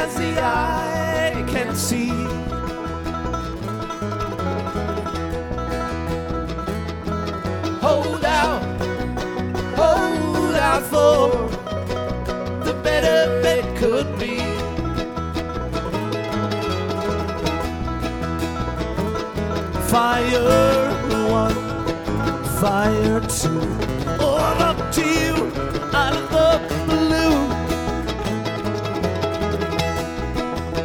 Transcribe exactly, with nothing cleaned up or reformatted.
as the eye can see. Hold out, hold out for the better it could be. Fire one, fire two, all up to you, out of the